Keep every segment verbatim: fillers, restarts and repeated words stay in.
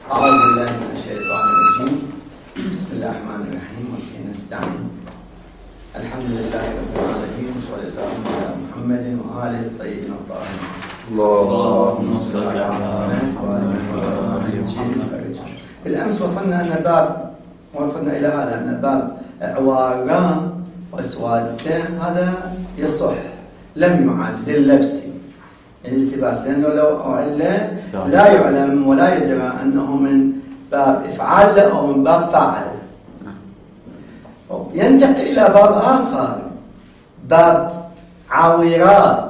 أعوذ بالله من الشيطان الرجيم. بسم الله الرحمن الرحيم. وبه نستعين. الحمد لله رب العالمين، وصلى الله على محمد وآله الطيبين الطاهرين. اللهم صل على محمد. بالأمس وصلنا أن باب وصلنا إلى هذا أن باب عوارة وأسوادته هذا يصح، لم يعد لللبس الالتباس، لأنه لو أعل لا يعلم ولا يدرى أنه من باب إفعال أو من باب فاعل. ينتقل إلى باب آخر، باب عاورات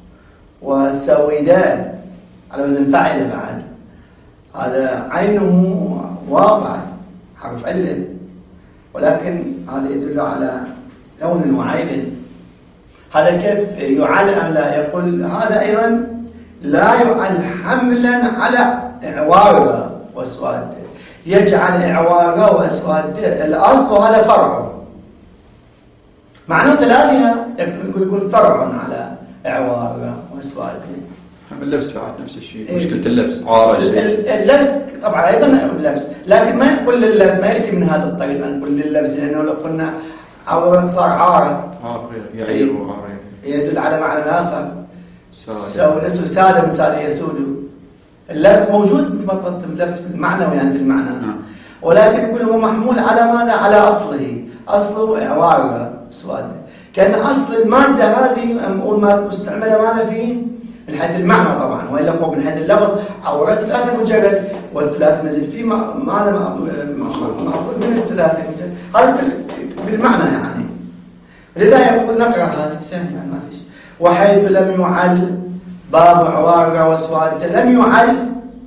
وسويدات على وزن فاعل بعد، هذا عينه واقع حرف علة، ولكن هذا يدل على لون وعين. هذا كيف يعل أم لا؟ يقول هذا أيضا لا يعل حملا على إعوارة وأسواد، يجعل إعوارة وأسواد الأصل وهذا فرع، معنى ثلاثها يقول يقول فرع على إعوارة وأسواد. اللبس بعد نفس الشيء، مشكلة اللبس عارة. اللبس طبعا أيضا اللبس، لكن ما يقول لللبس، ما يأتي من هذا الطريق أن نقول لللبس، لأنه لو قلنا عورة صار عارة يعير وعارة يدل على معنى آخر. سود سادة مسادة يسود، اللبس موجود مثل اللبس بالمعنى يعني بالمعنى، ولكن يقول هو محمول على ماذا؟ على أصله، أصله إعوارة أسواد، كأن أصل المادة هذه نقول ما مستعملة ماذا فيه؟ من حيث المعنى طبعا، وإلا هو من حيث اللفظ عورات ثلاثة مجرد، والثلاثة مزيد فيه ماذا مأخوذ من الثلاثة مجرد، هذا بالمعنى يعني. لذا يقول نقرأ هذا سهل ما فيش. وحيث لم يعل باب عوارة وسواد، لم يعل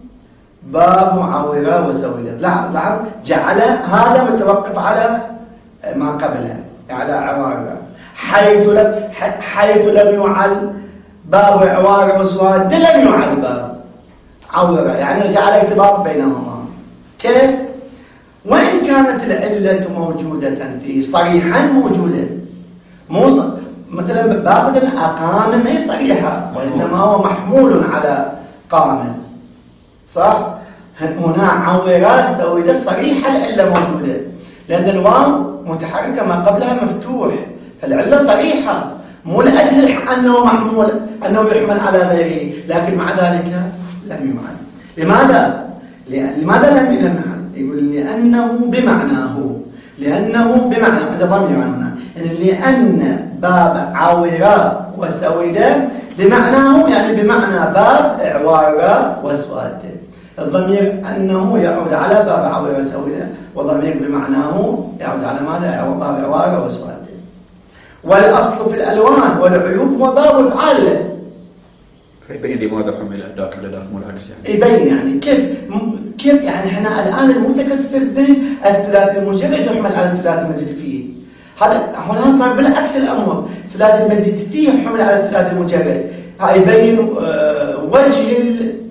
باب عورة وسواد، لا لا جعل هذا متوقف على ما قبله على عوارة. حيث لم حيث لم يعل باب عوارة وسواد لم يعل باب عورة، يعني جعل ارتباط بينهما. كيف؟ وإن كانت العلة موجودة فيه صريحا موجودة، مو مثلا باب الأقام ما هي صريحة، وإنما هو محمول على قام، صح؟ هنا عورات سويدة صريحة العلة موجودة، لأن الواو متحركة ما قبلها مفتوح، فالعلة صريحة، مو لأجل أنه محمول أنه يحمل على غيره، لكن مع ذلك لم يعد. لماذا؟ لماذا لم يعد؟ يقول لأنه بمعناه، لأنه بمعنى هذا ضمير هنا، يعني لأن باب عاورة وسويدة بمعناه، يعني بمعنى باب إعوارة وسواد. الضمير أنه يعود على باب عاورة وسويدة، وضمير بمعناه يعود على ماذا؟ باب إعوارة وسواد. والأصل في الألوان والعيوب هو باب فعل. يبين لماذا حمل ذاك لذاك مو العكس يعني. يبين يعني كيف كيف يعني احنا الآن المتكس في الذهن الثلاثي المجرد يحمل على الثلاثي المزيد فيه، هذا هنا صار بالعكس الأمر، ثلاثي المزيد فيه يحمل على الثلاثي المجرد. هاي يبين وجه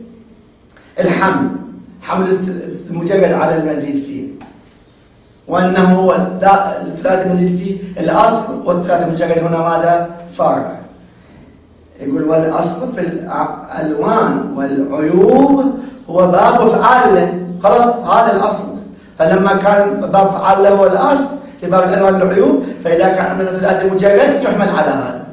الحمل، حمل المجرد على المزيد فيه، وأنه هو الثلاثي المزيد فيه الأصل، والثلاثي المجرد هنا ماذا؟ فرع. يقول والأصل في الألوان والعيوب هو باب فعال، خلاص هذا الأصل. فلما كان باب فعال هو الأصل في باب الألوان والعيوب، فإذا كان عندنا ثلاثة مجرد يحمل على هذا.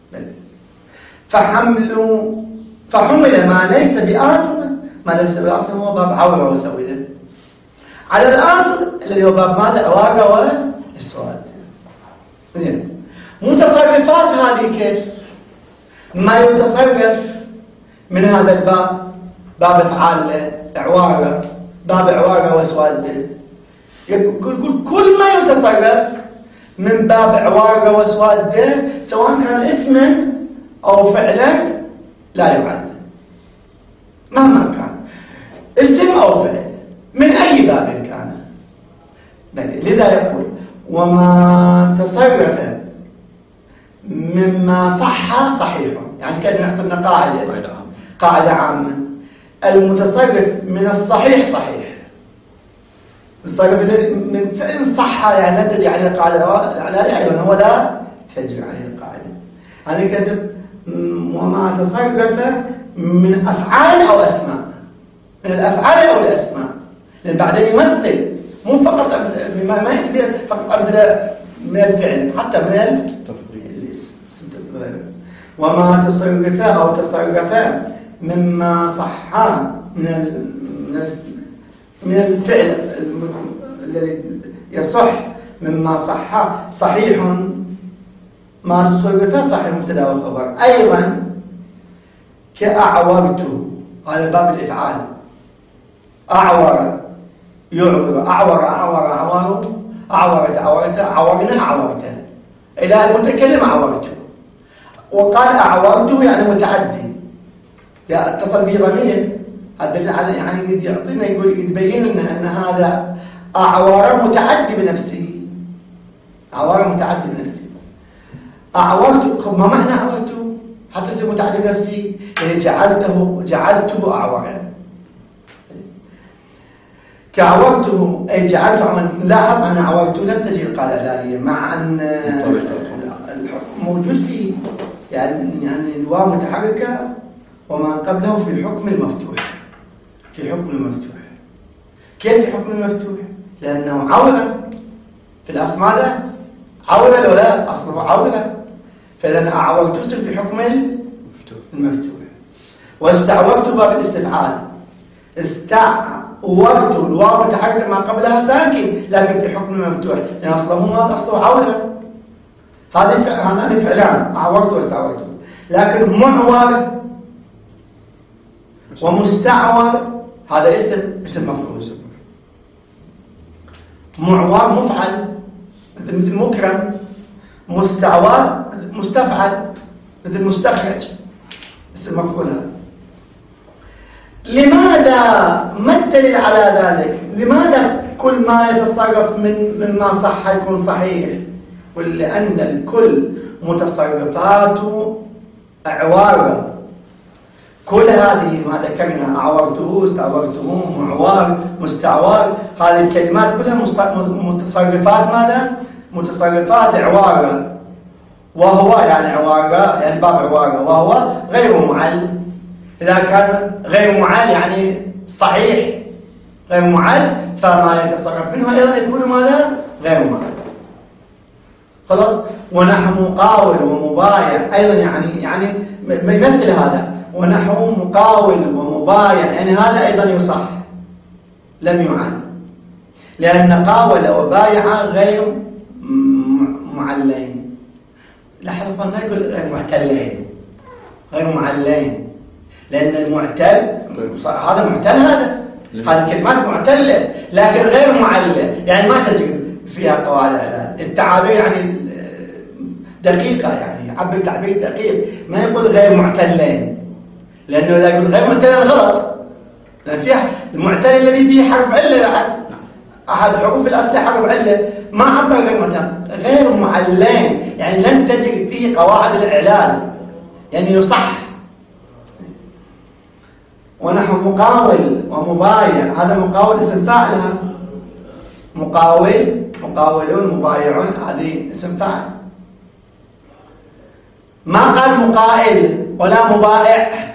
فحمل فحمل ما ليس بأصل، ما ليس بأصل هو باب عورة وسويدة على الأصل الذي هو باب ماذا؟ عوارة وإسواد. زين، متصرفات هذه كيف؟ ما يتصرف من هذا الباب، باب افعال اعواره، باب اعواره واسواد، يقول كل ما يتصرف من باب اعواره واسواد سواء كان اسما او فعلا لا يعد، مهما كان اسم او فعل من اي باب كان. لذا يقول وما تصرف مما صح صحيح، يعني كان يعطينا قاعدة قاعدة عامة، المتصرف من الصحيح صحيح، المتصرف من فعل صح يعني لا تجي عليه القاعدة على أيضا هو لا تجي عليه القاعدة. أنا كتب وما تصرف من أفعال أو أسماء، من الأفعال أو الأسماء، بعدين يمثل مو فقط ما ما يكفي فقط أمثلة من الفعل حتى من التفضيل. وما تصرفا أو تصرفا مما صحا من من الفعل الذي يصح مما صح صحيح ما تصرفا صحيح مبتدا والخبر. أيضا كأعورته على باب الإفعال أعور يعور أعور أعور أعور أعورت أعورت أعورنا أعورته إلى المتكلم أعورته. وقال أعورته يعني متعدي اتصل به ضمير يعني يعطينا يقول يبين لنا أن هذا أعور متعدي بنفسه أعور متعدي بنفسه. أعورته ما معنى أعورته حتى يصير متعدي بنفسه يعني جعلته جعلته أعورا. كعورته أي جعلته عمل. لاحظ أنا عورته لم تجي القاعدة الآلية مع أن الحكم موجود فيه يعني يعني الواو متحركة وما قبله في حكم المفتوح في حكم المفتوح. كيف في حكم المفتوح؟ لأنه عورة في الأسماء ده عورة لو لا أصله عورة فإذا أعورته يصير في حكم المفتوح. واستعورته باب الاستفعال استعورته الواو متحركة ما قبلها ساكن لكن في حكم المفتوح لأن أصله ما أصله عورة. هذه هذان فعلان أعورته واستعورته. لكن معور ومستعور هذا اسم اسم مفعول. معور مفعل مثل مكرم. مستعور مستفعل مثل مستخرج اسم مفعول. لماذا ما الدليل على ذلك؟ لماذا كل ما يتصرف من مما صح يكون صحيح؟ ولأن الكل متصرفاته أعوار. كل هذه ما ذكرنا أعورته استعورته معوار مستعوار هذه الكلمات كلها متصرفات ماذا؟ متصرفات عوارة. وهو يعني عوارة يعني باب عوارة وهو غير معل. إذا كان غير معل يعني صحيح غير معل فما يتصرف منه أيضا يكون ماذا؟ غير معل. خلاص. ونحو مقاول ومبايع أيضا يعني يعني مثل هذا. ونحو مقاول ومبايع يعني هذا أيضا يصح لم يعل لأن قاول وبايع غير معلين. لاحظوا ما يقول غير معتلين غير معلين لأن المعتل هذا معتل هذا هذه كلمات معتلة لكن غير معلة يعني ما تجد فيها قواعد الإعلال. التعابير يعني دقيقة يعني يعبر تعبير دقيق ما يقول غير معتلين لأنه إذا يقول غير معتلين غلط لأن فيها المعتل الذي فيه حرف علة بعد أحد حروف الأصل حرف علة ما عبر غير معتل غير معلين يعني لم تجد فيه قواعد الإعلال يعني يصح. ونحو مقاول ومبايع هذا مقاول اسم فاعلها مقاول مقاولون مبايعون هذه اسم فاعل. ما قال مقائل ولا مبائع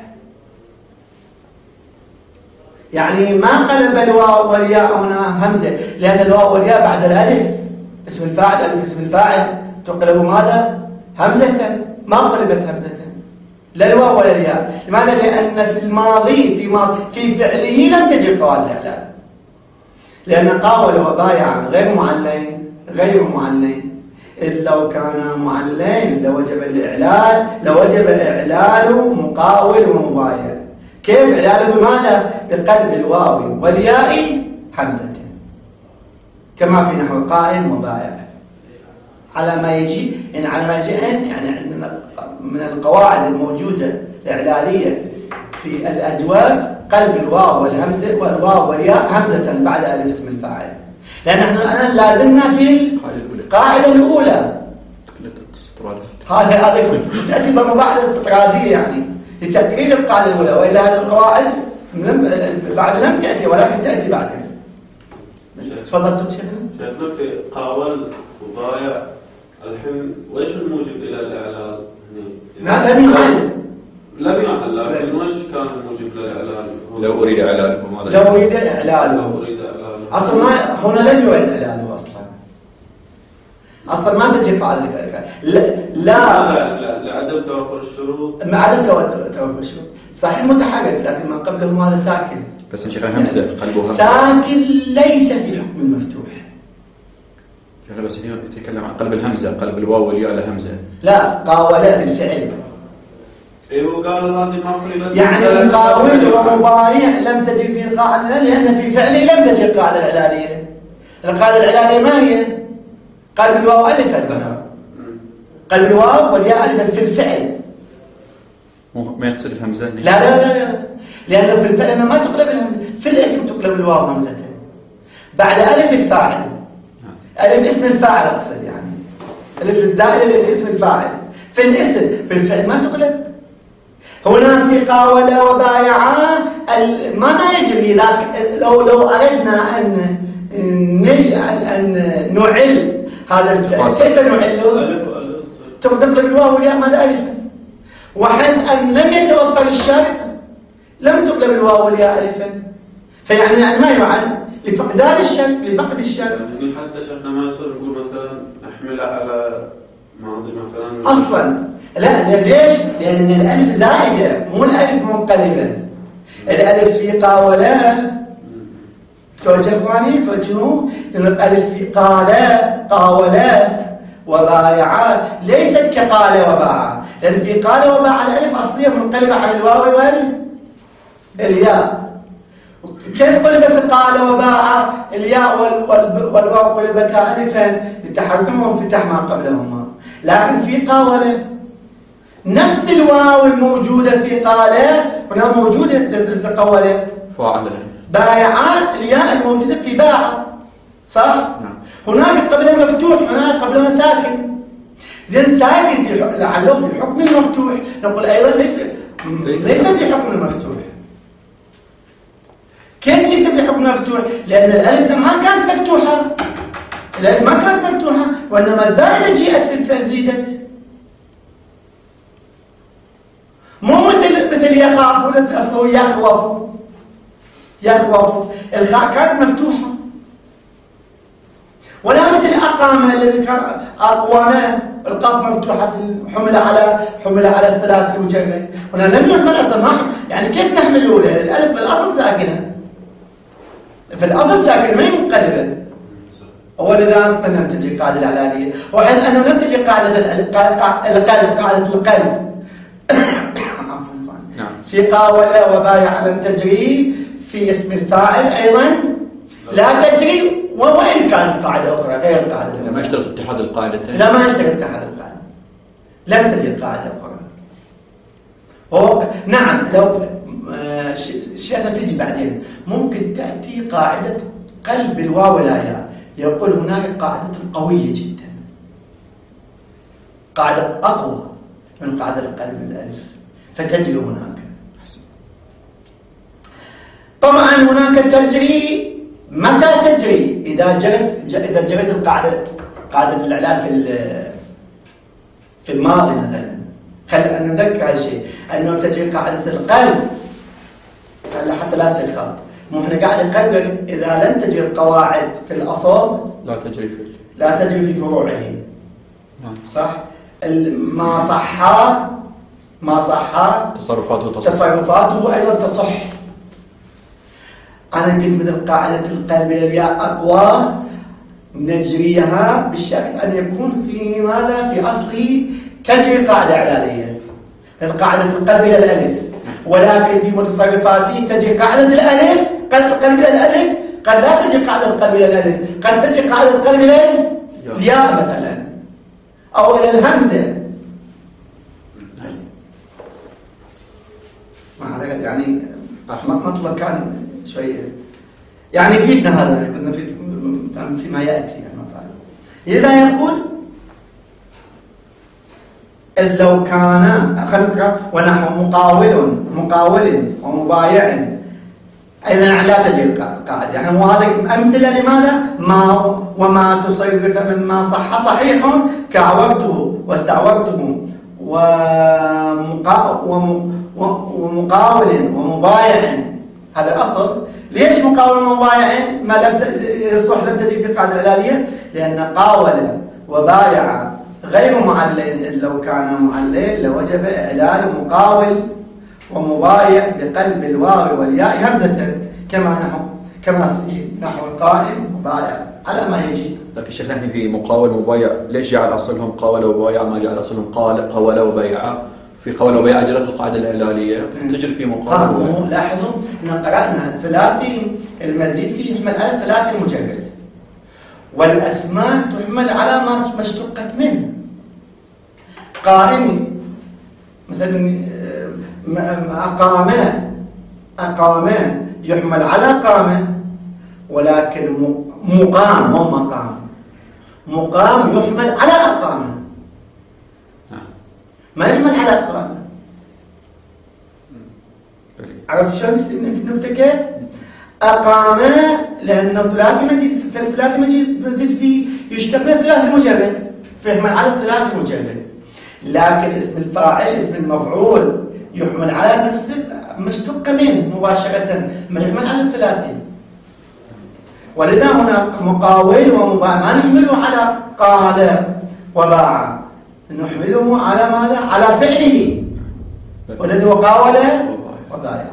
يعني ما قلب الواو والياء هنا همزة لأن الواو والياء بعد الألف اسم الفاعل اسم الفاعل تقلب ماذا؟ همزة ما قلبت همزة لا الواو ولا الياء. لماذا؟ لأن في الماضي في ماضي في فعله لم تجد قواعد الإعلال لأن قاول وبايع غير معلين غير معلين. إذ لو كان معلين لوجب الإعلال لوجب إعلال مقاول ومبايع. كيف إعلاله؟ بماذا؟ بقلب الواو والياء حمزة كما في نحو قائم وبايع على ما يجي يعني على ما يجي يعني عندنا من القواعد الموجودة الإعلالية في الأدوات قلب الواو والهمزة والواو والياء همزة بعد ألف اسم الفاعل لأن نحن الآن لازلنا في القاعدة الأولى. هذا هذا تأتي بمباحث استطرادية يعني لتدريج القاعدة الأولى وإلا هذه القواعد بعد لم تأتي ولكن تأتي بعدين. تفضلتم شيخنا. شيخنا في قاول وضايع الحين وإيش الموجب إلى الإعلال؟ ما لم يعل لم يعل لكن وإيش كان الموجب للإعلال؟ لو أريد إعلاله لو أريد إعلاله لو أريد إعلاله أصلا ما هنا لم يعد إعلانه أصلا أصلا ما تجي قاعدة لا لا لعدم توفر الشروط مع عدم توفر الشروط صحيح متحرك لكن ما قبله هذا ساكن بس نشيخ همزة قلبه همزة ساكن ليس في حكم المفتوح شيخ بس يتكلم عن قلب الهمزة قلب الواو والياء لهمزة لا قاولة بالفعل ايوه قال هذه ما فريضة يعني مقاول ومبايع لم تجد في القاعدة لأن في فعله لم تجد القاعدة العلالية القاعدة العلالية ما هي؟ قلب الواو ألفا قلب الواو والياء ألفا في الفعل ما يقصد الهمزة لا لا لا لا لأنه في الفعل ما تقلب الهمزة في الاسم تقلب الواو همزة بعد ألف الفاعل ألف اسم الفاعل أقصد يعني ألف الزائد اسم الفاعل في الاسم في الفعل ما تقلب هنا في قاولة وبايعة ما يجري لو لو أردنا أن أن نعل هذا الفعل كيف نعله؟ تقدم بالواو والياء ماذا ألفا وحين أن لم يتوفر الشرط لم تقلب الواو والياء ألفا فيعني أن ما يعل لفقدان الشرط لفقد الشرط يعني حتى شيخنا ما يصير يقول مثلا أحملها على ماضي مثلا أصلا لا ليش؟ لأن الألف زائدة مو الألف منقلبة الألف في قاولة توجه إخواني توجهوا لأن الألف في قالة قاولة وبايعة ليست كقالة وباعة لأن في قالة وباعة الألف أصلية منقلبة على الواو والياء كيف قلبت قالة وباعة الياء والواو قلبتها ألفا لتحكمهم وانفتاح ما قبلهما لكن في قاولة نفس الواو الموجودة في قالة هنا موجودة في قولة بايعات الياء الموجودة في باعة صح؟ نعم. هناك قبلها مفتوح هناك قبلها ساكن زين ساكن في لعله في حكم المفتوح نقول أيضا ليس ليس في حكم المفتوح كيف ليس في حكم المفتوح؟ لأن الألف ما كانت مفتوحة الألف ما كانت مفتوحة وإنما زائدة جاءت في الفعل زيدت مو مثل مثل يخاف ولا أصله يخوف يخوف الخاء كانت مفتوحة ولا مثل أقامة الذي كان أقوامة القاف مفتوحة حمل على حمل على الثلاث المجرد هنا لم يحمل أصلا يعني كيف نحمله الألف بالأصل ساكنة في الأصل ساكنة ما هي منقلبة ولذا لم تجي قاعدة العلالية وحين أنه لم تجي قاعدة القلب قاعدة القلب في قاولة وبايع لم تجري في اسم الفاعل أيضا لا تجري وإن كانت قاعدة أخرى غير قاعدة لا ما يشترط اتحاد القاعدتين لا ما يشترط اتحاد القاعدة لم تجري قاعدة أخرى هو نعم لو شيئا تجي بعدين ممكن تأتي قاعدة قلب الواو والياء يقول هناك قاعدة قوية جدا قاعدة أقوى من قاعدة القلب الألف فتجري هناك طبعا هناك تجري متى تجري إذا جرت إذا جرت القاعدة قاعدة الإعلان في في الماضي مثلا خلينا نذكر هالشيء أنه تجري قاعدة القلب حتى لا تخلط مو احنا قاعد نقرر إذا لم تجري القواعد في الأصل لا تجري في لا تجري في فروعه صح ما صح ما صح تصرفاته تصح تصرفاته أيضا تصح أنا قلت مثل قاعدة القلب الياء أقوى نجريها بالشكل أن يكون في ماذا في أصله تجري قاعدة إعلانية قاعدة القلب إلى الألف ولكن في متصرفاته تجري قاعدة الألف القلب إلى الألف قد لا تجري قاعدة القلب إلى الألف قد تجري قاعدة القلب إلى الياء مثلا أو إلى الهمزة يعني مطلب كان شوية يعني يفيدنا هذا كنا في فيما يأتي يعني إذا يقول إذ لو كان خلق ونحو مقاول مقاول ومبايع أيضا لا تجري القاعدة يعني وهذا أمثلة لماذا ما وما تصرف مما صح صحيح كعورته واستعورته ومقاول ومبايع هذا الأصل ليش مقاول ومبايع ما لم يصح لم تجد في القاعدة الإعلالية؟ لأن قاول وبايع غير معلل. لو كان معلل لوجب إعلال مقاول ومبايع بقلب الواو والياء همزة كما نحو كما في نحو قائم وبايع على ما يجي. لكن شيخنا في مقاول وبايع ليش جعل أصلهم قاول وبايع ما جعل أصلهم قال قول وبايع؟ في قول وبيع جرت القاعدة الإعلالية تجري في مقابل. لاحظوا أن قرأنا الثلاثي المزيد فيه يحمل على الثلاثي المجرد، والأسماء تحمل على ما اشتقت منه. قائم مثلا أقامة أقامة يحمل على قامة، ولكن مقام مو مقام. مقام يحمل على أقامة ما يحمل على القرآن. عرفت شلون النكتة كيف؟ أقام لأنه ثلاثي مزيد، فالثلاثي مزيد مزيد فيه يشتق من الثلاثي المجرد فيحمل على الثلاثي المجرد، لكن اسم الفاعل اسم المفعول يحمل على نفس مشتق منه مباشرة ما يحمل على الثلاثي. ولذا هنا مقاول ومباع ما نحمله على قال وباع، نحمله على ماذا؟ على فعله، والذي هو قاول وبايع.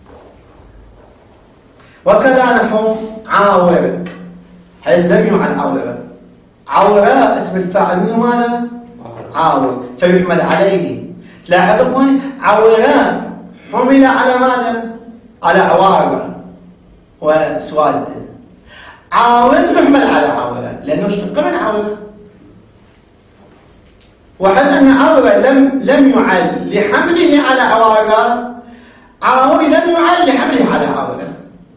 وكذا نحو عاور حيث لم يعن عاور. عاور اسم الفاعل منه ماذا؟ عاور فيحمل عليه. تلاحظوا اخواني عاور حمل على ماذا؟ على عوار وسواد. عاور يحمل على عاور لانه اشتق من عاور. وحتى أن عاور لم لم يعل لحمله على عوارة، عاور لم يعل لحمله على عاورة.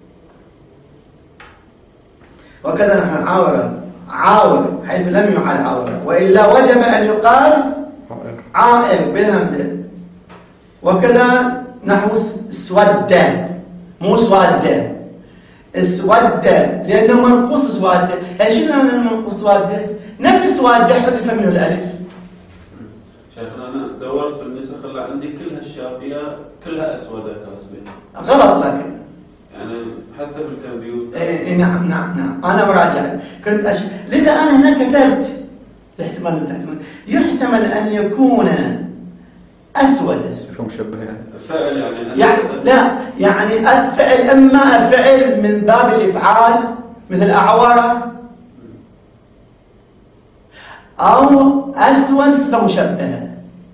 وكذا نحن عاور عاور حيث لم يعل عاورة، وإلا وجب أن يقال عائر بالهمزة. وكذا نحو سودة مو سودة، السودة لأنه منقوص سودة. يعني شنو معنى منقوص سودة؟ نفس سودة حذف منه الألف. شيخنا أنا دورت في النسخ اللي عندي كلها الشافية كلها أسودة كاسبين. غلط لكن يعني حتى في الكمبيوتر. إيه نعم نعم نعم أنا مراجع كنت أش... لذا أنا هنا كتبت الاحتمال التحتمل يحتمل أن يكون أسود. صفة مشبهة يعني. فعل يعني, يعني لا يعني الفعل إما فعل من باب الإفعال مثل أعوار، أو أسود صفة مشبهة.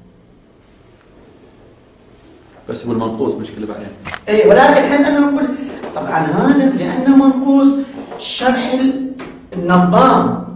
بس هو المنقوص مشكلة بعدين. إيه ولكن حين أنا نقول طبعا هذا لأنه منقوص شرح النظام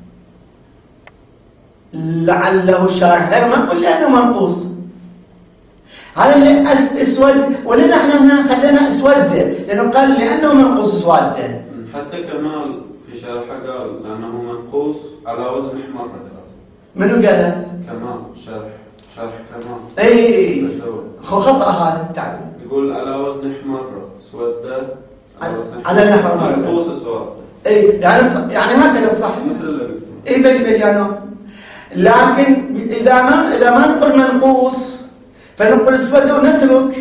لعله شرح غير منقوص لأنه منقوص. هذا اللي أسود ولذا احنا هنا خلينا أسود لأنه قال لأنه منقوص أسود. حتى كمال في شرحه قال لأنه منقوص على وزن حمار. منو قال؟ كمال شرح شرح كمال. اي هو خطأ هذا التعبير. يقول على وزن حمار سودة على نحو منقوص اسود. اي يعني يعني هكذا صح مثل اللي اي بل بل يعني. لكن اذا ما اذا ما نقول منقوص فنقول اسود ونترك.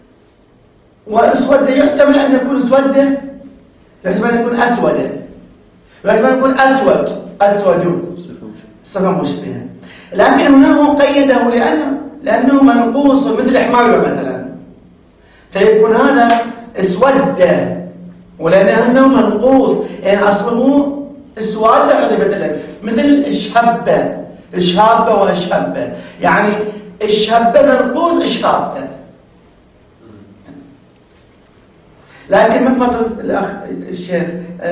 واسود يحتمل ان يكون اسود، يحتمل ان يكون اسود، يحتمل ان يكون اسود اسود صفة مشبهة. لكن هنا هو قيده لأنه لأنه منقوص مثل حمار مثلا، فيكون هذا اسود ولأنه منقوص يعني أصله اسود حذفت مثل اشهبة اشهابة واشهبة يعني اشهبة منقوص اشهابة. لكن مثل الأخ الشيخ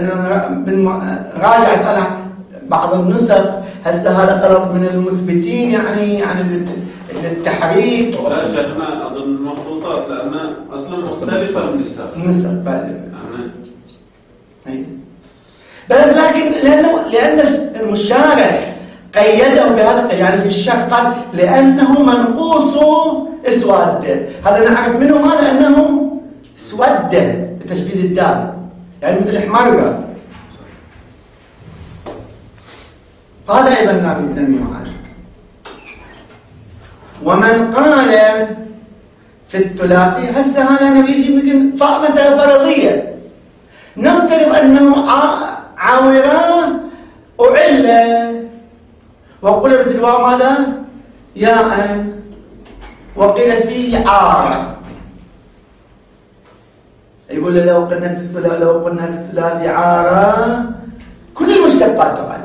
راجعت على بعض النسخ هسه هذا طلب من المثبتين يعني يعني التحريف. لا شيخنا اظن المخطوطات لانها اصلا مختلفه من النسخ. النسخ بعد يعني بس لكن لانه لان المشارح قيده بهذا يعني في الشرح قال لانه منقوص اسود. هذا نعرف منه ماذا انه اسود بتشديد الدال يعني مثل حمار. هذا أيضا لم يعان. ومن قال في الثلاثي هسه هذا نبي يجي يمكن مثلا فرضية نفترض أنه عاورة أعلة وقلبت الواو ماذا؟ ياء، وقيل فيه عارة. يقول لو قلنا في الثلاث لو قلنا في الثلاث عارة كل المشتقات طبعا،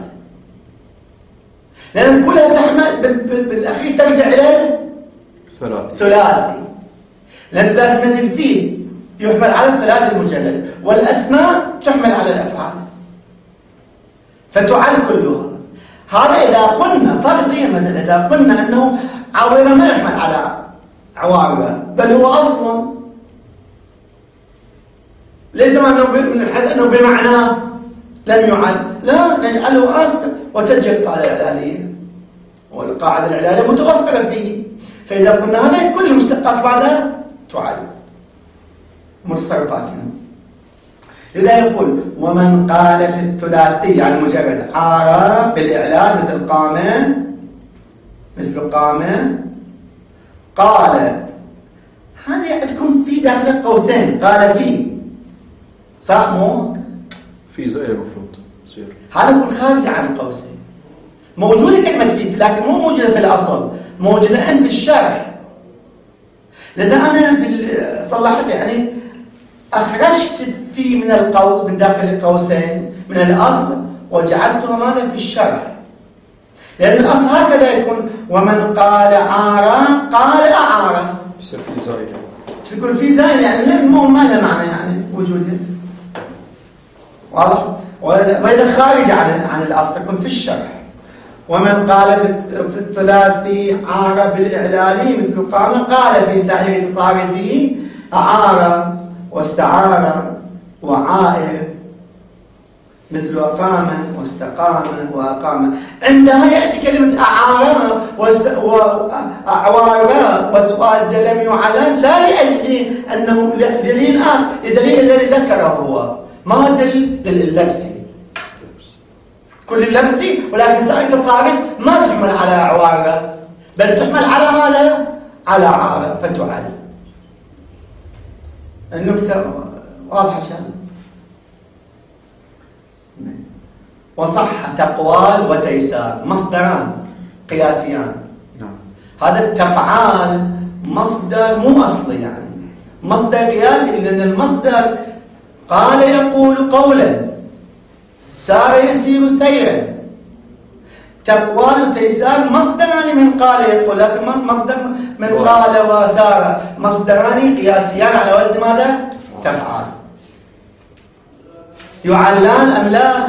لأن كلها تحمل بالأخير ترجع إلى ثلاثي ثلاثي، لأن ثلاث مزيد فيه يحمل على الثلاث المجلد، والأسماء تحمل على الأفعال فتعال كلها. هذا إذا قلنا فرضيا مثلا إذا قلنا أنه عاورة ما يحمل على عوارة، بل هو أصلا ليس أنه بمعنى لم يعد، لا نجعله أصلا وتجي القاعدة الإعلالية، والقاعدة الإعلالية متوفرة فيه. فإذا قلنا هذا كل المشتقات بعدها تعد متصرفات منه. لذا يقول ومن قال في الثلاثي على مجرد عارة بالإعلال مثل قامة مثل قامة قال، هذه عندكم في داخل قوسين قال في صح مو في زي المفروض يصير، هذا يكون خارج عن القوسين. موجودة كلمة في لكن مو موجودة في الأصل، موجودة الآن في الشرح. لذا أنا في صلحت يعني أخرجت في من القوس من داخل القوسين من الأصل وجعلتها ماذا في الشرح، لأن الأصل هكذا يكون ومن قال عارة قال أعارة، يصير في زايد يكون في زايد يعني مو ما له معنى يعني وجوده واضح. وإذا خارج عن عن الأصل يكون في الشرح. ومن قال في الثلاثي عارة بالإعلالي مثل قام قال في سائر تصارفه أعارة واستعارة وعائر مثل أقام واستقام وأقام. عندها يأتي كلمة أعارة وأعوارة وسؤال لم يعلن لا لأجل أنه دليل آخر، الدليل الذي ذكره هو ما هو الدليل لللبسي كل اللبسي، ولكن سائر تصارف ما تحمل على أعوارة بل تحمل على ماذا؟ على عارة فتعل. النكتة واضحة شان. وصح تقوال وتيسار مصدران قياسيان. نعم. هذا التفعال مصدر مو أصلي يعني مصدر قياسي، لأن المصدر قال يقول قولا سار يسير سيرا. تقوال وتيسار مصدران من قال يقول، لكن مصدر من قال وسار مصدران قياسيان على وزن ماذا؟ تفعال. يعلان أم لا؟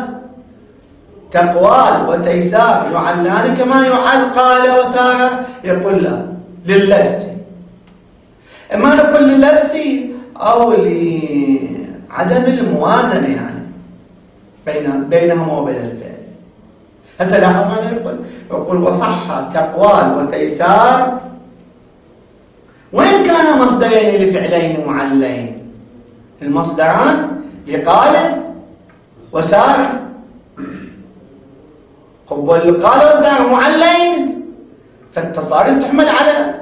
تقوال وتيسار يعلان كما يعل قال وسار يقول لا لللبس، إما نقول لللبس أو لعدم الموازنة يعني بين بينهم وبين الفعل. هسه لاحظ ماذا يقول؟ يقول وصح تقوال وتيسار وإن كان مصدرين لفعلين معلين. المصدران لقال وسار، قبل قال وسار معلين فالتصاريف تحمل على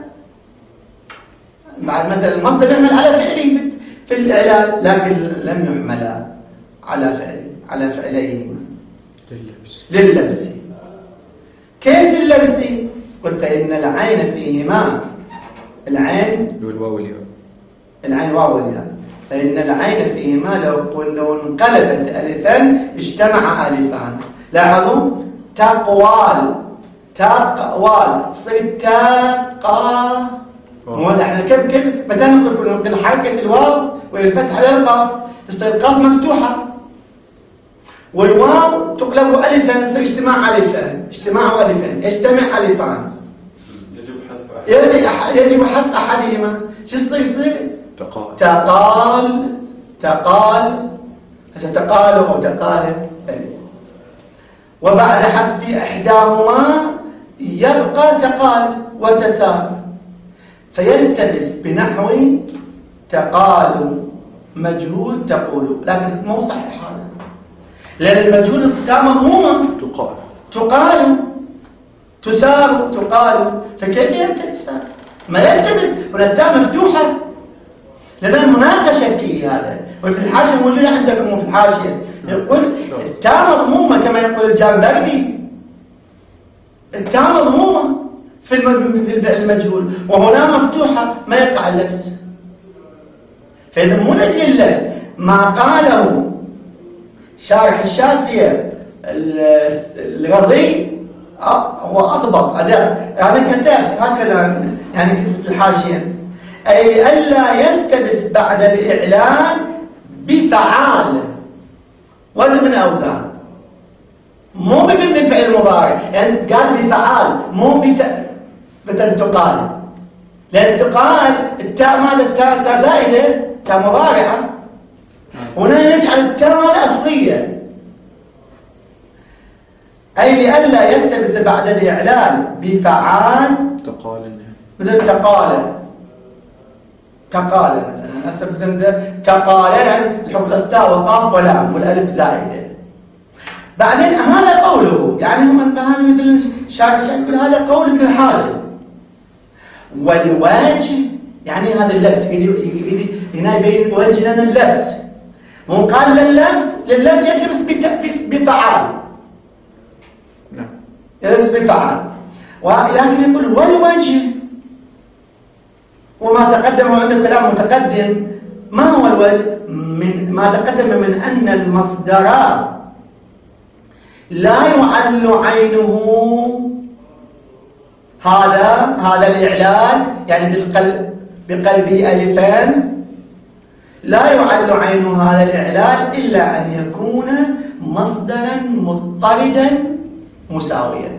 مع مثل المصدر يحمل على فعله في الإعلال، لكن لم يحمل على فعل على فعليه لللبس. لللبس. كيف اللبس؟ قلت إن العين فيهما العين والواو والياء العين واو والياء، فإن العين فيهما لو لو انقلبت ألفان اجتمع ألفان. لاحظوا تقوال تقوال تصير تاقا. احنا كيف كيف متى نقول بالحركة الواو والفتح على القاف تصير القاف مفتوحة والواو تقلب ألفا تصير اجتماع ألفان اجتماع ألفان يجتمع ألفان يجب حذف يجب حذف أحدهما. شو يصير يصير تقال تقال تقال هسه تقال أو تقال. وبعد حذف إحداهما يبقى تقال وتسار فيلتبس بنحو تقال مجهول تقول، لكن مو صحيح هذا لأن المجهول مضمومة تقال تقال تسار تقال، فكيف يلتبس؟ ما يلتبس والتاء مفتوحة. لأن المناقشة فيه هذا وفي الحاشية موجودة عندكم وفي الحاشية يقول التاء مضمومة كما يقول الجانبردي، التاء مضمومة في المجهول وهنا مفتوحة ما يقع اللبس. فإذا مو لأجل اللبس ما قاله شارح الشافعية الغضي هو أضبط أداء، يعني كتاب هكذا يعني في الحاشية، أي ألا يلتبس بعد الإعلان بفعال وزن من أوزان، مو بفعل المضارع، يعني قال بفعال مو بتنتقال، لأن تقال التاء مال التاء تاء زائدة تاء مضارعة، هنا نجعل التاء مال أصلية، أي لئلا يلتبس بعد الإعلان بفعال تقال مثل تقال تقال أسف زمده تقال الحب الأستاء والقاف واللام والألف زائدة. بعدين هذا قوله، يعني هم هذا مثل شارح شكل هذا قول ابن الحاجب. والواجه يعني هذا اللبس هنا يبين وجه لنا اللبس، مو قال لللبس لللبس يلبس بفعال، يلبس بفعال، ولكن يقول والوجه وما تقدم عنده كلام متقدم. ما هو الوجه؟ من ما تقدم من أن المصدر لا يعل عينه هذا هذا الإعلان، يعني بالقلب بقلبه ألفان، لا يعل عينه هذا الإعلان إلا أن يكون مصدرا مضطردا مساويا،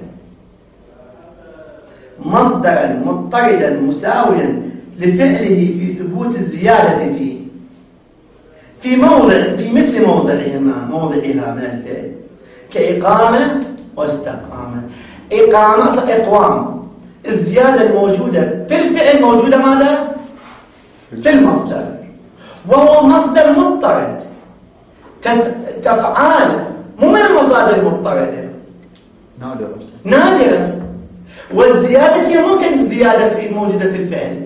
مصدرا مضطردا مساويا لفعله في ثبوت الزيادة فيه في موضع في مثل موضعهما موضعها من الفعل، كإقامة واستقامة. إقامة إقوام، الزيادة الموجودة في الفعل موجودة ماذا؟ في المصدر، وهو مصدر مضطرد، تفعال مو من المصادر المضطردة، نادرة نادرة، والزيادة هي ممكن زيادة في موجودة في الفعل.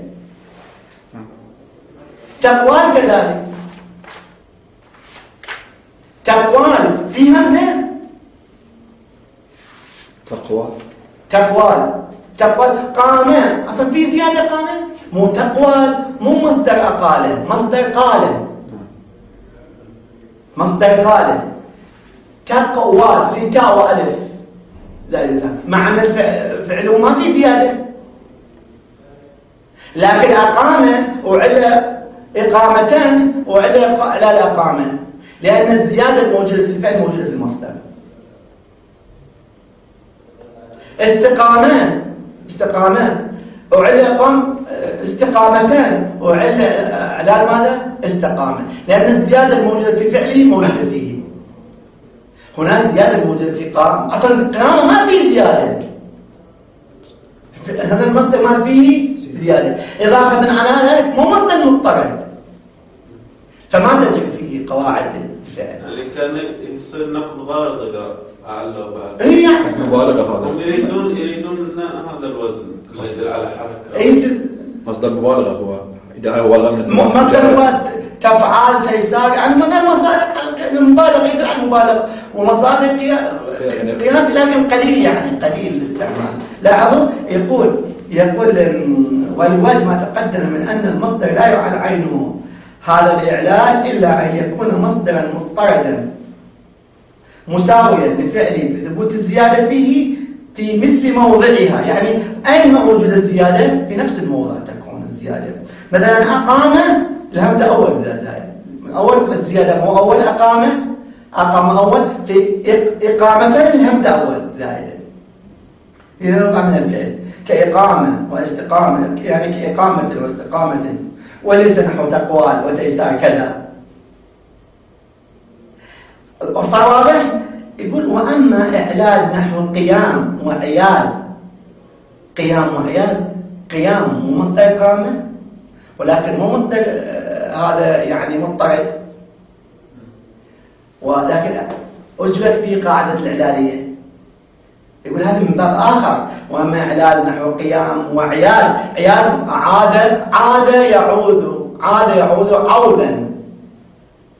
تقوال كذلك، تقوال في همزة، تقوى تقوال تقوال قامة، أصلا في زيادة قامة، مو تقوال مو مصدر أقاله، مصدر قاله، مصدر قاله. تقوال في تاء وألف زائدة، مع أن الفعل ما في زيادة، لكن أقامة وعلى إقامتان وعلى على الأقامة، لأن الزيادة الموجودة في الفعل موجودة في المصدر. استقامة استقامة وعلى قام استقامتان وعلى على ماذا؟ استقامة، لأن الزيادة الموجودة في فعله موجودة فيه. هناك زيادة موجودة في قام، أصلا القامة ما فيه زيادة، هذا المصدر ما فيه زيادة، إضافة على ذلك مو مصدر مضطرد، فما تجب فيه قواعد الفعل. يعني كان يصير نقد غلط إذا أعلوا بعد. إيه يعني مبالغة هذا. هم يريدون يريدون هذا الوزن اللي على حركة. إيه مصدر مبالغة هو إذا هو غلط. مصدر هو تفعال تيسار، يعني ما قال مصادر المبالغة يدل على المبالغة، ومصادر قياس لكن قليل، يعني قليل الاستعمال. لاحظوا يقول يقول والوجه ما تقدم من أن المصدر لا يعل عينه هذا الإعلان إلا أن يكون مصدرا مضطردا مساويا لفعله بثبوت الزيادة فيه في مثل موضعها، يعني أين موجود الزيادة؟ في نفس الموضع تكون الزيادة. مثلا أقامة الهمزة أول بلا زائد، أول الزيادة مو أول أقامة أقامة أول، في إقامتين الهمزة أول زائدة، إذا نوع من الفعل كإقامة واستقامة، يعني كإقامة واستقامة، وليس نحو تقوال وتيسار كذا. صار واضح؟ يقول وأما إعلان نحو قيام وعيال، قيام وعيال، قيام مو مصدر قامة، ولكن مو مصدر هذا يعني مضطرد، ولكن أجبت في قاعدة الإعلالية. يقول هذا من باب آخر. وأما إعلان نحو قيام وعيال، عيال عاد عاد يعود، عاد يعود عودا،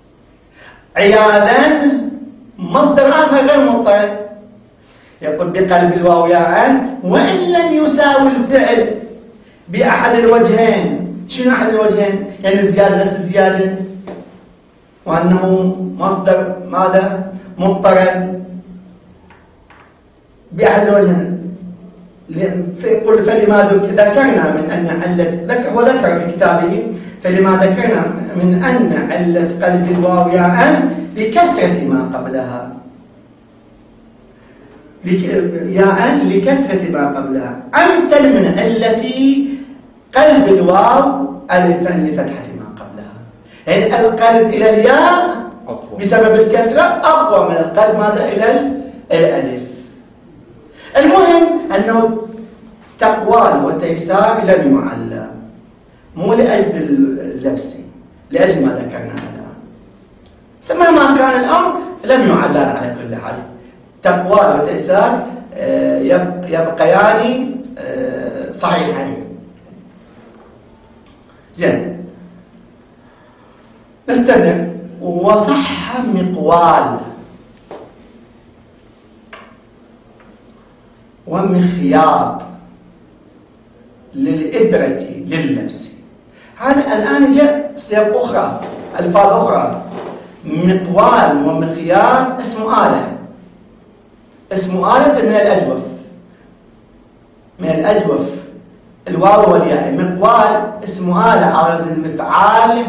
عياذا مصدر آخر غير مضطرد. يقول بقلب الواو ياء وإن لم يساوي الفعل بأحد الوجهين. شنو أحد الوجهين؟ يعني الزيادة نفس الزيادة وأنه مصدر ماذا؟ مضطرد بأحد الوجهين. فيقول فلما ذكرنا من أن علة ذكر وذكر في كتابه فلما ذكرنا من أن علة قلب الواو ياء لكثرة ما قبلها ياء لكثرة ما قبلها أمثل من علة قلب الواو ألفا لفتحة ما قبلها. يعني القلب إلى الياء بسبب الكسرة أقوى من القلب ماذا إلى الألف. المهم أنه تقوال وتيسار لم يعلى مو لأجل اللبس لأجل ما ذكرنا الآن. مهما كان الأمر لم يعلى على كل حال. تقوال وتيسار يبقيان صحيحين. زين نستمر. وصح مقوال ومخياط للإبرة لللبس. هذا الآن جاء سياق أخرى ألفاظ أخرى. مقوال ومخياط اسم آلة. اسم آلة من الأجوف من الأجوف الواو والياء. مقوال اسم آلة على وزن المفعال.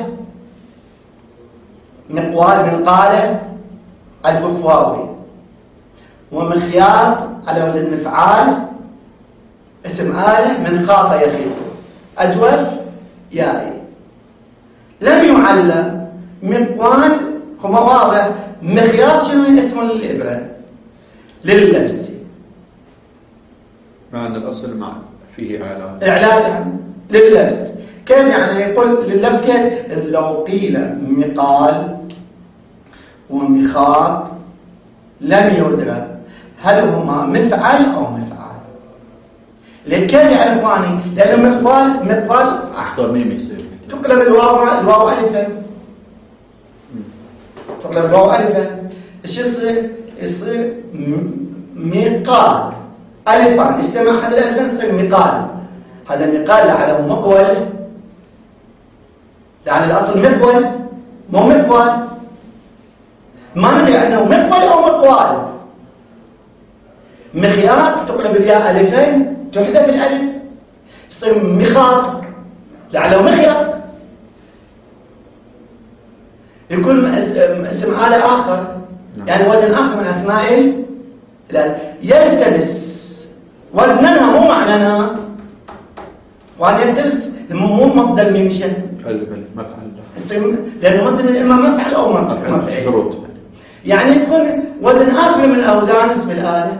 مقوال من قال أجوف واوي. ومخياط على وزن مفعال اسم آلة من خاط يخيط أجوف يائي. لم يعلم. مقوال هو واضح. مخياط شنو اسم الإبرة لللبس مع أن الأصل مع فيه إعلان إعلان يعني لللبس. كيف يعني يقول لللبس؟ كيف لو قيل مقال ومخاط لم يدرى هل هما مفعل أو مفعال. لكيف يعني إخواني؟ لأنه مقال مقال أصدر ميم يصير تقلب الواو الواو ألفا. تقلب الواو ألفا. إيش يصير؟ يصير مقال ألفا يجتمع هذا الألفان يصير مقال. هذا مقال لعله مقول لعل الأصل مقول مو مقول. ما ندري أنه مقول أو مقوال. مخياط تقلب الياء ألفين تحذف الألف يصير مخاط لعله مخياط. يكون اسم آلة آخر يعني وزن آخر من أسماء يلتبس وزننا مو معنانا. وأن يلتبس مو مصدر من شيء مفعل لأنه مصدر إما مفعل أو مفعل. يعني يكون وزن آخر من أوزان اسم الآلة.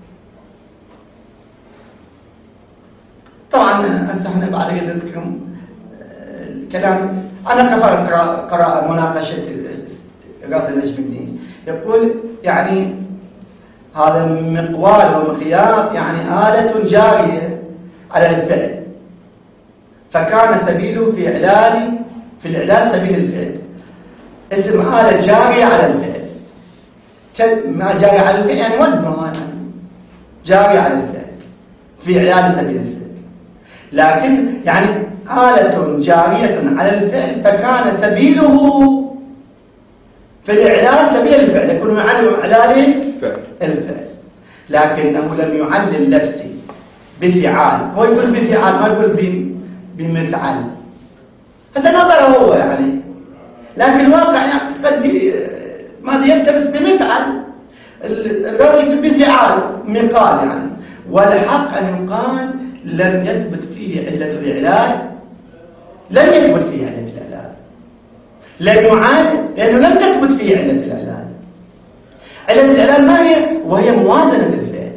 طبعا هسه احنا بعد كده نذكركم الكلام. أنا كفرت قراءة مناقشة إغاثة نجم الدين. يقول يعني هذا مقوال ومخياط يعني آلة جارية على الفعل فكان سبيله في إعلان في الإعلان سبيل الفعل. اسم آلة جارية على الفعل. ما جاري على الفعل يعني وزنه جاري على الفعل في إعلان سبيل الفعل. لكن يعني آلة جارية على الفعل فكان سبيله في الإعلان سبيل الفعل يكون يعلم إعلان الفعل. لكنه لم يعلل اللبس بفعال. هو يقول بفعال ما يقول بمفعل. هذا نظره هو يعني. لكن الواقع يعني قد ماذا يلتبس بمفعل. الراوي يقول بفعال مقال يعني. والحق أن يقال لم يثبت فيه علة الإعلان. لم يثبت فيه علة الإعلان. لم يعان لأنه لم تثبت فيه علة الإعلان. علة الإعلان ما هي؟ وهي موازنة الفعل.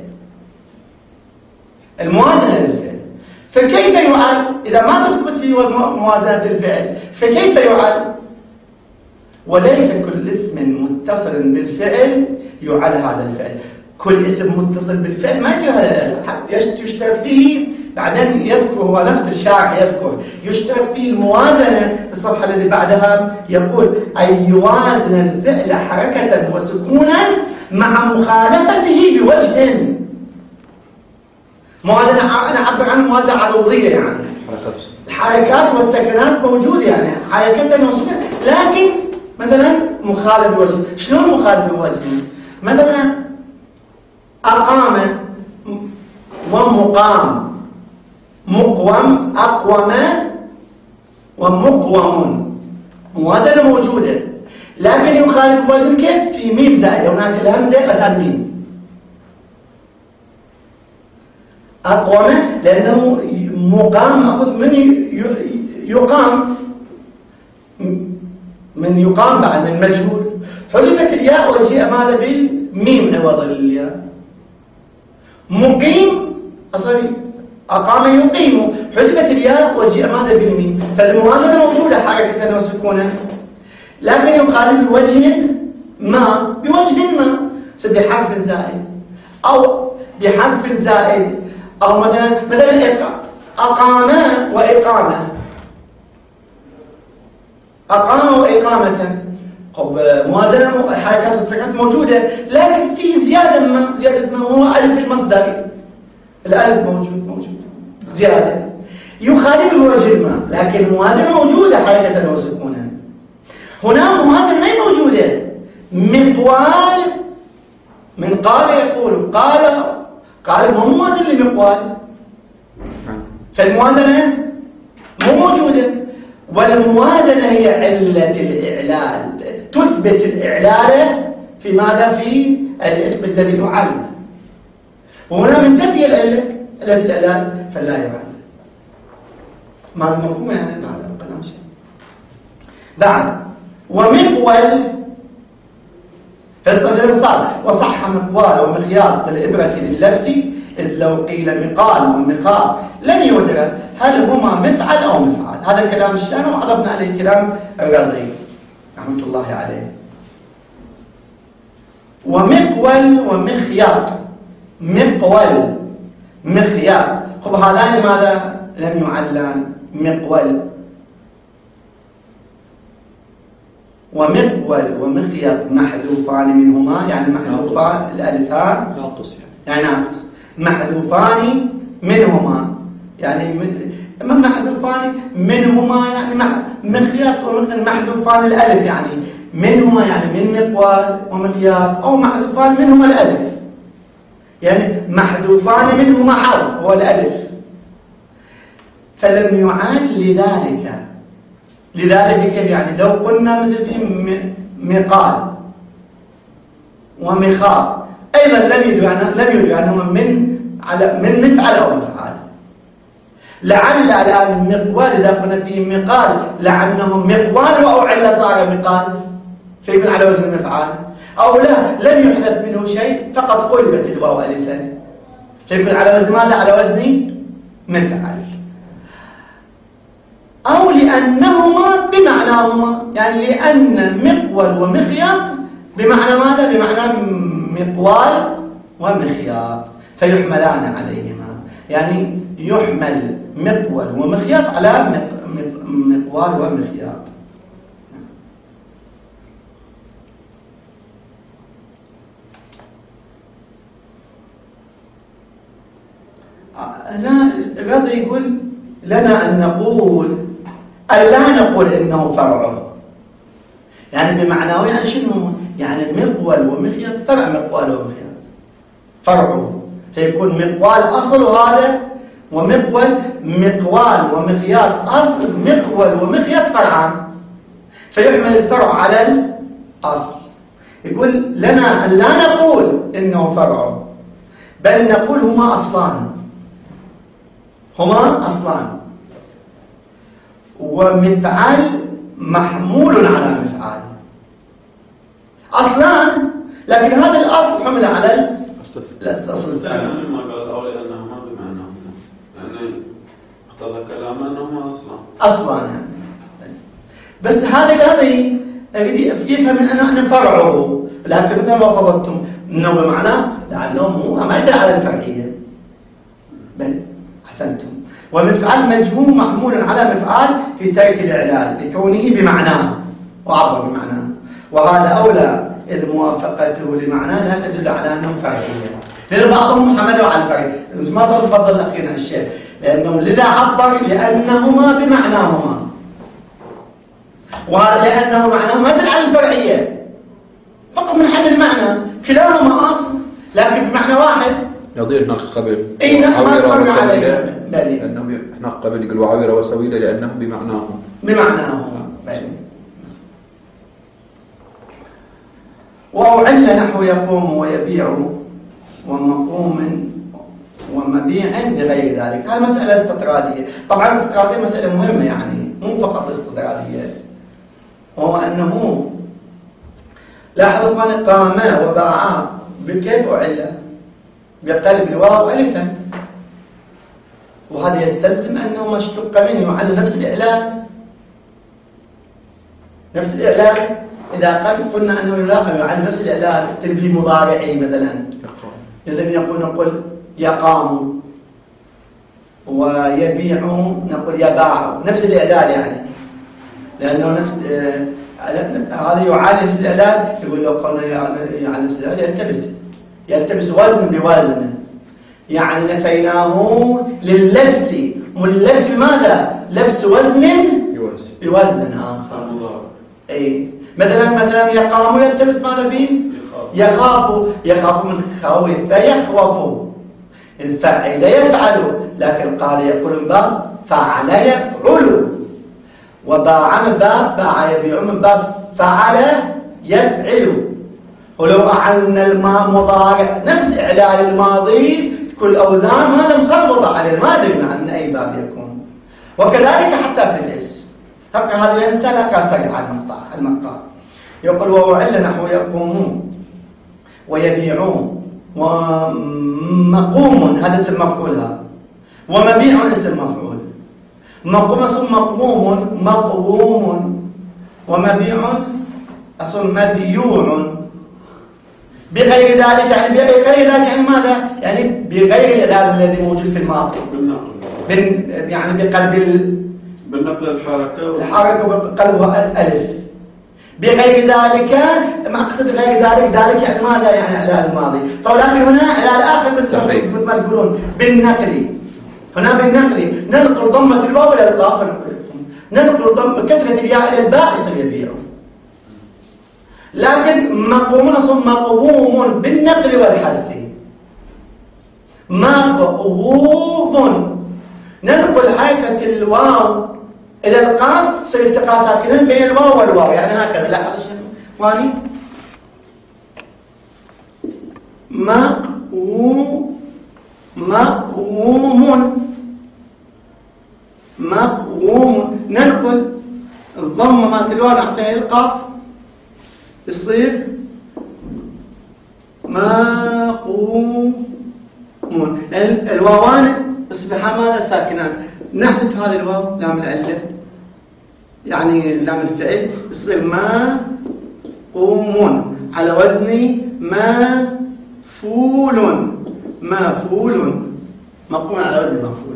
الموازنة للفعل. فكيف يعان إذا ما تثبت فيه موازنة الفعل؟ فكيف يعان؟ وليس كل اسم متصل بالفعل يعان هذا الفعل. كل اسم متصل بالفعل ما يشترط فيه بعدين يذكر هو نفس الشارح يذكر يشترط فيه الموازنة. الصفحة اللي بعدها يقول أن يوازن الفعل حركة وسكونا مع مخالفته بوجه. موازنة أنا أعبر عن موازنة عروضية، يعني الحركات والسكنات موجودة، يعني حركة وسكن، لكن مثلا مخالف بوجه. شلون مخالف بوجه؟ مثلا أقام ومقام، مقوم أقوم ومقوم، موازنة موجودة، لكن يخالف بوجه كيف؟ في ميم زائدة، هناك الهمزة بدل ميم. أقوم لأنه مقام أخذ من يقام، من يقام بعد من مجهول، حذفت الياء وجيء ماذا بالميم عوض الياء. مقيم أصلي أقام يقيم، حذفت الياء وجيء ماذا بالميم. فالموازنة موجودة حركة وسكونا، لكن يخالف بوجه ما، بوجه ما بحرف زائد أو بحرف زائد، أو مثلا مثلا أقام وإقامة، أقام وإقامة. طب موازنة الحركات والسكنات موجودة، لكن في زيادة ما، زيادة ما هو ألف المصدر، الألف موجود موجود زيادة يخالف بوجه ما، لكن الموازنة موجودة حركة وسكونا. هنا موازنة ما موجودة. مقوال من قال يقول، قال قال مو موازن لمقوال، فالموازنة مو موجودة. والموازنة هي علة الإعلال، تثبت الإعلال في ماذا؟ في الاسم الذي يعل. وهنا من تنفي العلة التي الإعلال فلا يعل. ما المفهوم يعني ما قلنا شيء. بعد ومقول فالقدر صار وصح مقوال ومخياط الإبرة لللبس، إذ لو قيل مقال ومخاط لم يدرك هل هما مفعل أو مفعل. هذا الكلام الشامي، وعرضنا عليه كلام الرضي رحمة الله عليه. ومقول ومخياط، مقول مخياط، خب هذان ماذا لم يعلان؟ مقول ومقول ومخياط محذوفان منهما، يعني محذوفان الألفان ناقص، يعني ناقص، محذوفان منهما، يعني من محذوفان منهما يعني مخياط ومحذوفان الألف، يعني منهما يعني من مقوال ومخياط، أو محذوفان منهما الألف، يعني محذوفان منهما حرف هو الألف، فلم يعان لذلك. لذلك كيف يعني؟ لو قلنا مثل في مقال ومخاط أيضا لم يدعو لم يدعو أنهما من على من مفعل أو مفعل. لعل على مقوال، إذا قلنا في مقال لعنهم مقوال أو علة صار مقال فيكون على وزن مفعال، أو لا لم يحذف منه شيء فقط قلبت الواو ألفا فيكون على وزن ماذا؟ على وزن مفعل. أو لأنهما بمعناهما، يعني لأن مقول ومخياط بمعنى ماذا؟ بمعنى مقوال ومخياط، فيحملان عليهما، يعني يحمل مقول ومخياط على مقوال ومخياط. لا الرضي يقول لنا أن نقول أن لا نقول إنه فرعه، يعني بمعناه يعني شنو؟ يعني مقوال ومخيط فرع مقوال ومخيط فرعه، فيكون مقوال أصل هذا، ومقوال مقوال ومخيط أصل، مقوال ومخيط فرعان، فيحمل الفرع على الأصل. يقول لنا أن لا نقول إنه فرعه، بل نقول هما أصلان، هما أصلان، ومفعل محمول على مفعال، أصلان، لكن هذا الأصل حمل على الأصل الثاني. يعني ما قال أولي أنهما بمعناهما، يعني اقتضى كلام أنهما أصلان أصلان يعني. بس هذا الذي يفهم من أنه فرعه، لكن مثل ما قلتم أنه بمعنى لأنه ما يدل على الفرعية، بل أحسنتم. ومفعل مجموع محمول على مفعال في ترك الإعلال لكونه بمعناه وعبر بمعناه، وهذا أولى إذ موافقته لمعناه لا تدل على أنه فرعية، لأن بعضهم حملوا على الفرع. ما تفضل أخينا الشيخ لأنه لذا عبر لأنهما بمعناهما، وهذا لأنه معناهما يدل على الفرعية فقط من حد المعنى، كلاهما أصل لكن بمعنى واحد. يضير هناك قبل اي نعم وسويلة لأنهم هناك قبل يقول وعويرة وسويلة لأنهم بمعناهم بمعناهم وأعل نحو يقوم ويبيع ومقوم ومبيع بغير ذلك. هذه مسألة استطرادية. طبعا الاستطرادية مسألة مهمة، يعني مو فقط استطرادية، وهو أنه لاحظوا أن قام وباع بكيف أعلة بقلب الواو ألفا، وهذا يستلزم أنه مشتق منه على نفس الإعلان. نفس الإعلان إذا قال قلنا أنه يلاقي على نفس الإعلان في مضارعي مثلا، إذا يقول نقول يقام ويبيع نقول يباع، نفس الإعلان يعني، لأنه نفس هذا يعاني نفس الإعلان. يقول لو قلنا يعني نفس الإعلان يلتبس يلتبس وزن بوزن، يعني نفيناه لللبس ملبس بماذا؟ لبس وزن بوزن آخر. أي مثلا مثلا يقام يلتبس ماذا به؟ يخاف يخاف من خوف فيخوف. الفعل يفعل، لكن قال يقول من باب فعل يفعل، وباع من باب باع يبيع من باب فعل يفعل. ولو أعلنا الماء مضارع نفس إعلال الماضي كل أوزان هذا مخبطة عليه ما أدري من أي باب يكون. وكذلك حتى في الاسم هذا ينسى لك سرع المقطع المقطع يقول وأعل نحو يقومون ويبيعون ومقوم هذا اسم مفعول، ومبيع اسم مفعول. مقوم اسم مقوم مقووم، ومبيع اسم مبيوع. بغير ذلك يعني بغير ذلك يعني ماذا؟ يعني بغير الإعلان الذي موجود في الماضي بالنقل، يعني بقلب ال... بالنقل الحركة الحركة وقلبها الألف. بغير ذلك ما أقصد غير ذلك ذلك يعني ماذا؟ يعني إعلان الماضي. طب لكن هنا إعلان الآخر مثل ما تقولون بالنقل. هنا بالنقل ننقل ضمة الواو إلى القاف، ننقل ضمة كسرة الياء إلى الباء يصير يبيع. لكن مقوم ثم مقووم بالنقل والحذف. مقووم ننقل حركة الواو إلى القاف يصير التقاء ساكنين بين الواو والواو، يعني هكذا. لاحظ الشيء واني مقووم مقووم مقووم ننقل الضمة مالت الواو نحطها القاف يصير مقوم. الواوان اصبحا ماذا؟ ساكنان. نحذف هذه الواو لام العله يعني لام الفعل يصير مقوم على وزن مفعول. مفعول مقوم على وزن مفعول،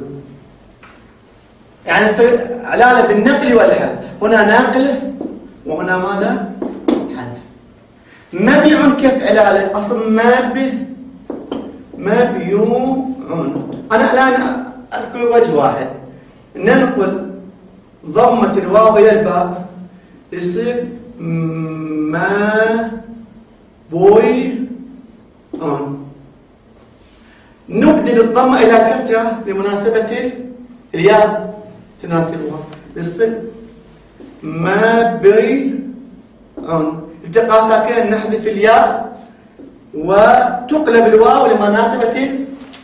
يعني يصير علالة بالنقل والحذف. هنا ناقل وهنا ماذا؟ حذف. مبيع كيف علاله؟ أصلا مبيع مبيوع. أنا الآن أذكر وجه واحد، ننقل ضمة الواو إلى الباء يصير ما بوي أن. نبدل الضمة إلى كسرة بمناسبة الياء تناسبها يصير ما بي أن. التقاء ساكن نحذف الياء وتقلب الواو لمناسبة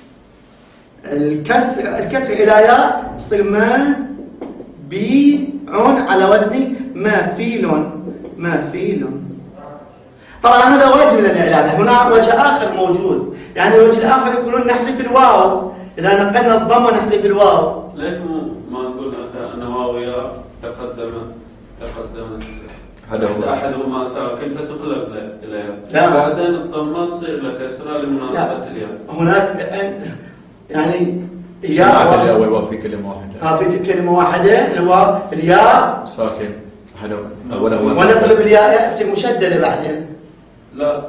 الكسر الكسر إلى ياء يصير ما بيعون على وزن مفيل. مفيل. طبعا هذا وجه من الإعلان. هنا وجه آخر موجود، يعني الوجه الآخر يقولون نحذف الواو إذا نقلنا الضمة نحذف الواو. ليش ما نقول أن واوية تقدم تقدمت أحدهما ساكن فتقلب إليها، بعدين الضمة تصير لكسرة لمناسبة الياء. هناك يعني ياء الأول واو في كلمة واحدة. ها في كلمة واحدة الواو الياء ساكن. حلو. أول أول. ونقلب الياء يأس مشددة بعدين. لا.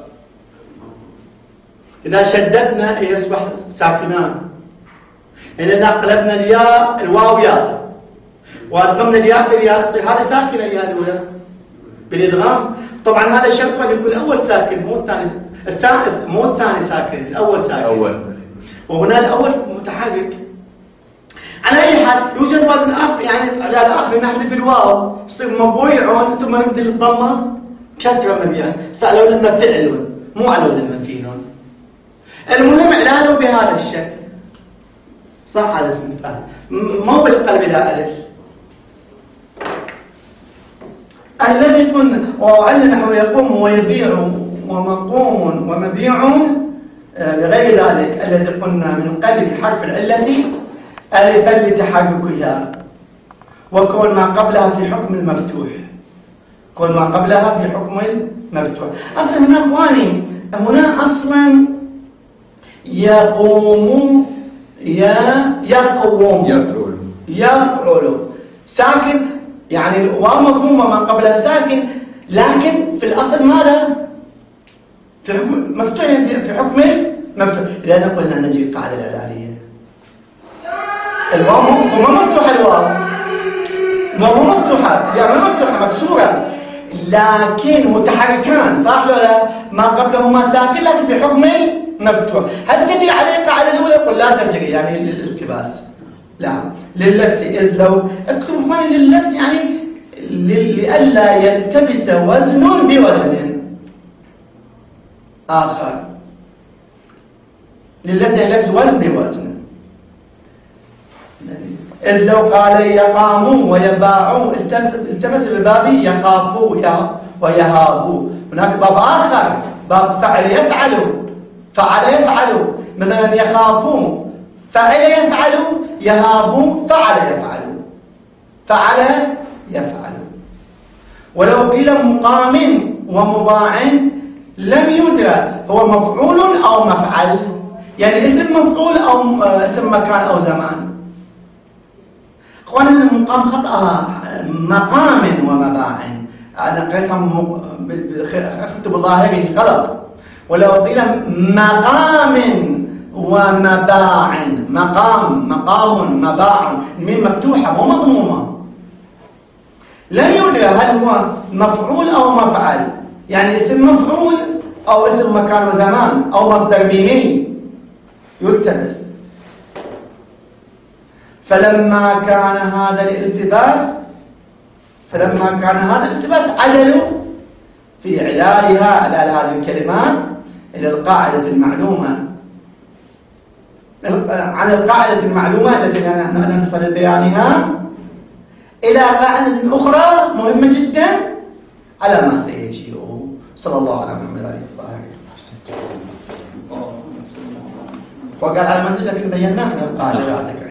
إذا شددنا يصبح ساكنان. إذا قلبنا الياء الواو ياء وأدغمنا الياء بالياء تصير هذه ساكنة الياء الأولى بالإدغام. طبعا هذا شرط أن يكون الأول ساكن مو الثاني، الثالث مو الثاني ساكن، الأول ساكن. أول. وهنا الأول متحرك. على أي حال يوجد وزن آخر، يعني على الآخر نحذف الواو يصير مبويع ثم نبدل الضمة كسرة مبيعا. سألوا لما فعل مو على وزن منفيهم. المهم إعلانه بهذا الشكل. صح هذا اسم الفاعل مو بالقلب لا ألف. الذي قلنا وعلنا نحو يقوم ويبيع ومقوم ومبيع بغير ذلك الذي قلنا من قلب حرف العلة ألفا لتحركها وكون ما قبلها في حكم المفتوح. كون ما قبلها في حكم المفتوح. أصلا هنا أخواني هنا أصلا يقوم يا يقوم يفعل يفعل ساكن، يعني واو مضمومة ما قبلها ساكن، لكن في الأصل ماذا؟ في حكم مفتوح، في حكم مفتوح. لأن قلنا نجي القاعدة الإعلانية الواو مو مفتوحة، الواو مو مفتوحة، يعني مو مفتوحة مكسورة لكن متحركان صح ولا ما قبلهما ساكن لكن في حكم مفتوح. هل تجري عليه القاعدة الأولى؟ قل لا تجري، يعني للالتباس لا لللبس. إذ لو اكتب فاني لللبس يعني لئلا يلتبس وزن بوزن آخر، للذي يلبس وزن بوزن. إذ لو قال يقاموا ويباعوا التمس بباب يخافوا ويهابوا. هناك باب آخر باب فعل يفعل، فعل يفعل، مثلا يخافوا فعل يفعل، يهابوا فعل يفعل، فعل يفعل. ولو قيل مقام ومضاع لم يدرى هو مفعول أو مفعل، يعني اسم مفعول أو اسم مكان أو زمان. أخوانا المقام خطأ مقام ومباع، أنا قريتها أكتب ظاهري غلط. ولو قيل مقام ومباع، مقام مقام مباع، الميم مفتوحة مو مضمومة. لم يدرى هل هو مفعول أو مفعل، يعني اسم مفعول أو اسم مكان وزمان أو مصدر ميمي يلتبس. فلما كان هذا الالتباس فلما كان هذا الالتباس عدلوا في إعلالها على هذه الكلمات إلى القاعدة المعلومة، عن القاعدة المعلومة التي نتصل بيانها إلى قاعدة أخرى مهمة جدا على ما سيجيء. صلى الله على محمد وعلى آله وصحبه. وقال على ما سيجيء لكن بيناها القاعدة.